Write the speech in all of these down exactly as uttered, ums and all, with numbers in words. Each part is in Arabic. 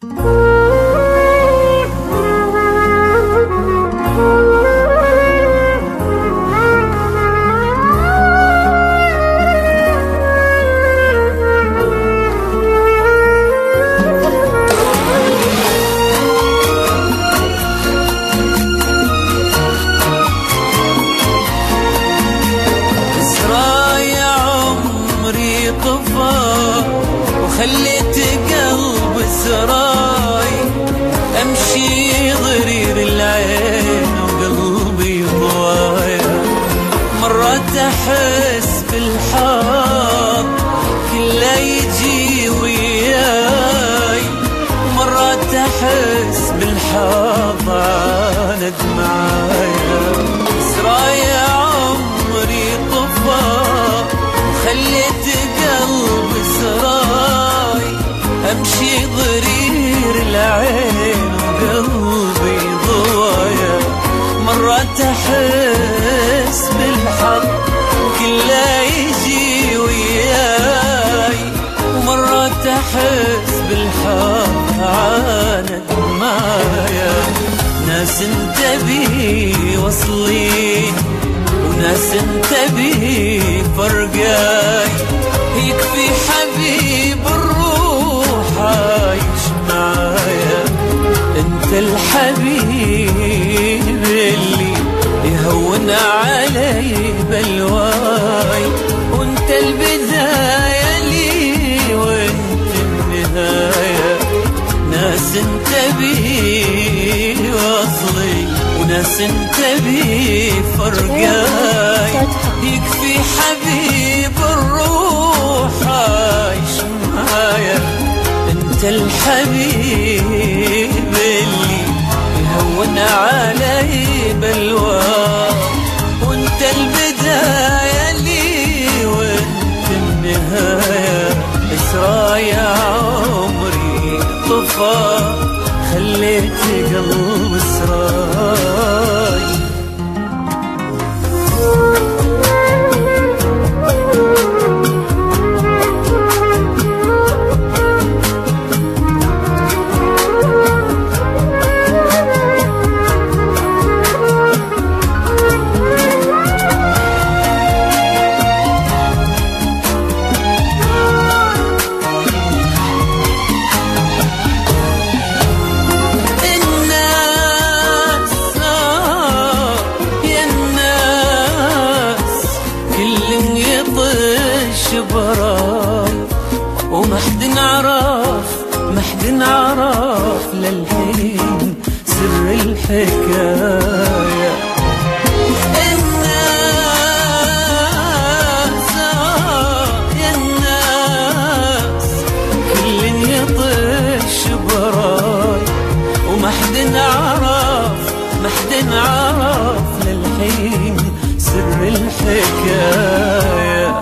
وخليت قلب سراي امشي ضرير العين وقلبي ضوايا. مرات احس بالحظ كله يجي وياي، مرات احس بالحظ عاند معايا. سرايا عمري طفى وخليت قلب سراي امشي ضرير العين وقلبي ضوايا. مرات احس بالحظ كله يجي وياي، ومرات احس بالحظ عاند معايا. ناس انت بي وصلي وناس انت بي فرقاي، يكفي حبيب الروح عايش معايا. انت الحبيب اللي يهون علي بلواي، وانت البداية لي وانت النهاية. ناس انت بي وصلي وناس انت بي فرقاي، يكفي حبيب الروح عايش معايا. انت الحبيب اللي يهون علي بلواه، وانت البداية لي وانت النهاية. اسرايا عمري طفى خليت قلب سراي. براي وما حد عرف ما حد عرف للحين سر الحكاية. الناس يا الناس كل يطش براي، وما حد عرف ما حد عرف للحين سر الحكاية.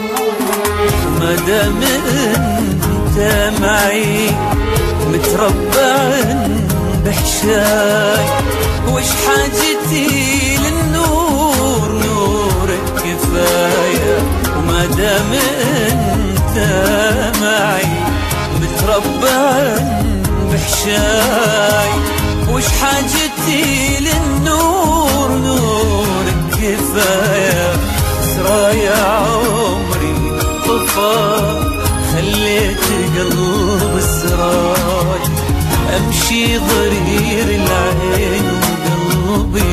مادام انت معي متربع بحشاي، وش حاجتي للنور نورك كفاية. ومادام انت معي متربع بحشاي، وش حاجتي للنور نورك كفاية. سرايا عمري طفى خليت قلب السراي امشي ضرير العين وقلبي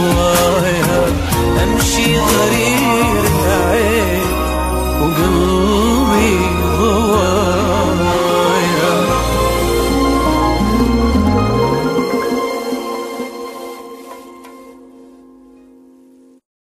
ضوايا. امشي ضرير العين وقلبي